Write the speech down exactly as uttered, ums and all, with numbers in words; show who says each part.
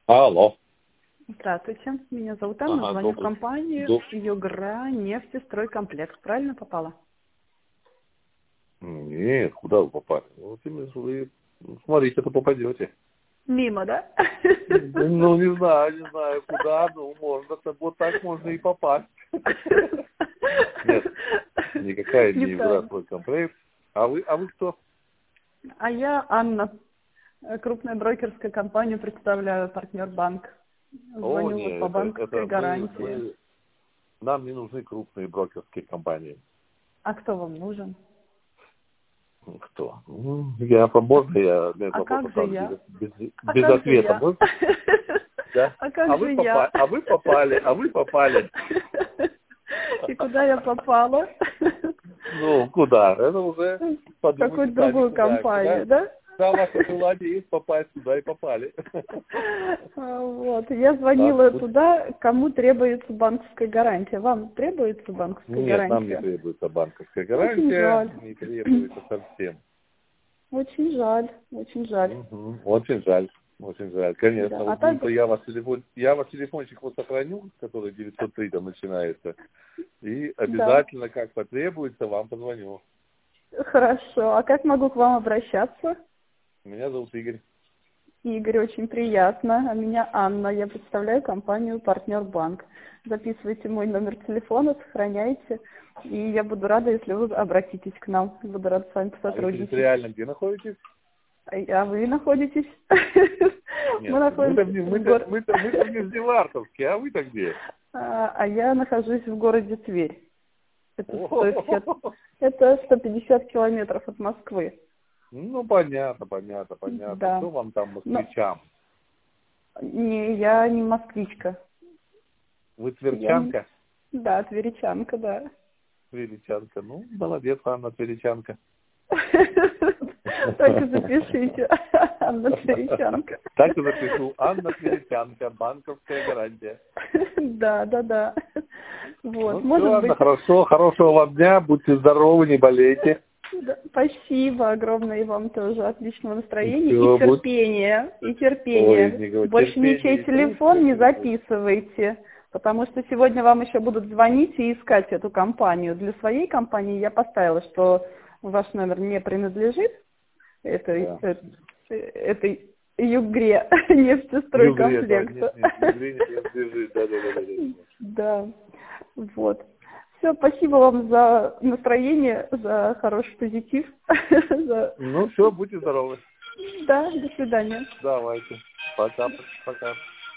Speaker 1: Алло.
Speaker 2: Здравствуйте, меня зовут Анна,
Speaker 1: Ага,
Speaker 2: звоню в
Speaker 1: добрый.
Speaker 2: компанию
Speaker 1: Доб-
Speaker 2: Югра нефтестройкомплекс. Правильно попала?
Speaker 1: Нет, куда вы попали? Вот именно вы, ну, смотрите, это попадете.
Speaker 2: Мимо, да?
Speaker 1: Ну, не знаю, не знаю, куда, ну, можно, вот так можно и попасть. Нет, никакая не Югра
Speaker 2: Неправильно.
Speaker 1: стройкомплекс. А вы, а вы кто?
Speaker 2: А я Анна, крупная брокерская компания, представляю партнер банк.
Speaker 1: О,
Speaker 2: Звоню вот
Speaker 1: нет,
Speaker 2: по
Speaker 1: это,
Speaker 2: банковской
Speaker 1: это мы,
Speaker 2: гарантии.
Speaker 1: мы, нам не нужны крупные брокерские компании.
Speaker 2: А кто вам нужен?
Speaker 1: Кто? Ну, я, можно я на этот
Speaker 2: А
Speaker 1: вопрос
Speaker 2: как же
Speaker 1: останусь
Speaker 2: я?
Speaker 1: без, без,
Speaker 2: А
Speaker 1: без
Speaker 2: как же
Speaker 1: ответа?
Speaker 2: я?
Speaker 1: Можно? Да?
Speaker 2: А как
Speaker 1: А вы
Speaker 2: же
Speaker 1: попали,
Speaker 2: я?
Speaker 1: а вы попали, а вы попали.
Speaker 2: И куда я попала?
Speaker 1: Ну, куда? Это уже
Speaker 2: В какую-то
Speaker 1: подумайте сами,
Speaker 2: другую
Speaker 1: куда.
Speaker 2: компанию,
Speaker 1: Куда,
Speaker 2: да?
Speaker 1: куда ваше желание есть попасть, туда и попали.
Speaker 2: А, Вот. Я
Speaker 1: Так,
Speaker 2: звонила
Speaker 1: вот.
Speaker 2: туда, кому требуется банковская гарантия. Вам требуется банковская
Speaker 1: Нет, нам не
Speaker 2: гарантия?
Speaker 1: требуется банковская
Speaker 2: Очень
Speaker 1: гарантия,
Speaker 2: жаль.
Speaker 1: не требуется совсем.
Speaker 2: Очень жаль, очень жаль.
Speaker 1: Мгм. Очень жаль. Очень жаль,
Speaker 2: Да.
Speaker 1: конечно.
Speaker 2: А
Speaker 1: Вот
Speaker 2: так,
Speaker 1: ну, я ваш телефон, я ваш телефончик вот сохраню, который девятьсот три там начинается, и
Speaker 2: да,
Speaker 1: обязательно, как потребуется, вам позвоню.
Speaker 2: хорошо. А как могу к вам обращаться?
Speaker 1: Меня зовут Игорь.
Speaker 2: Игорь, очень приятно. А меня Анна. Я представляю компанию «Партнер Банк». Записывайте мой номер телефона, сохраняйте. И я буду рада, если вы обратитесь к нам. Буду рада с вами
Speaker 1: А вы
Speaker 2: сотрудничать.
Speaker 1: территориально где находитесь?
Speaker 2: А а вы находитесь? Мы
Speaker 1: Нет, мы-то,
Speaker 2: находимся
Speaker 1: в Ни-
Speaker 2: в
Speaker 1: мы-то,
Speaker 2: городе...
Speaker 1: мы-то, мы-то в Нижневартовске, а вы-то где?
Speaker 2: А а я нахожусь в городе Тверь. Это сто пятьдесят,
Speaker 1: О,
Speaker 2: это сто пятьдесят километров от Москвы.
Speaker 1: ну, понятно, понятно, понятно.
Speaker 2: Да.
Speaker 1: Что вам там,
Speaker 2: Но
Speaker 1: москвичам?
Speaker 2: не, я не москвичка.
Speaker 1: Вы
Speaker 2: Я не...
Speaker 1: тверчанка?
Speaker 2: Да, тверичанка, да.
Speaker 1: Тверичанка. Ну, молодец, Анна Тверичанка.
Speaker 2: Так и запишите. Анна Тверичанка.
Speaker 1: Так и запишу. Анна Тверичанка, банковская гарантия.
Speaker 2: Да, да, да.
Speaker 1: Ну,
Speaker 2: Вот,
Speaker 1: все,
Speaker 2: может
Speaker 1: Анна,
Speaker 2: быть...
Speaker 1: хорошо. Хорошего вам дня. Будьте здоровы, не болейте.
Speaker 2: Да, спасибо огромное и вам тоже. Отличного настроения и
Speaker 1: Все, будь...
Speaker 2: терпения. И
Speaker 1: Ой,
Speaker 2: терпения.
Speaker 1: не говори.
Speaker 2: Больше ничей
Speaker 1: Терпение. Пусть,
Speaker 2: телефон
Speaker 1: пусть,
Speaker 2: не
Speaker 1: пусть, пусть.
Speaker 2: записывайте, потому что сегодня вам еще будут звонить и искать эту компанию. Для своей компании я поставила, что ваш номер не принадлежит этой,
Speaker 1: Да.
Speaker 2: э- этой Югре
Speaker 1: Югре, да,
Speaker 2: нефтестройкомплексу.
Speaker 1: нет, нет, Югре не принадлежит, да, да, да, да, да.
Speaker 2: Да, вот. Все, спасибо вам за настроение, за хороший позитив. за-
Speaker 1: Ну все, будьте здоровы.
Speaker 2: Да, до свидания.
Speaker 1: Давайте. Пока, пока.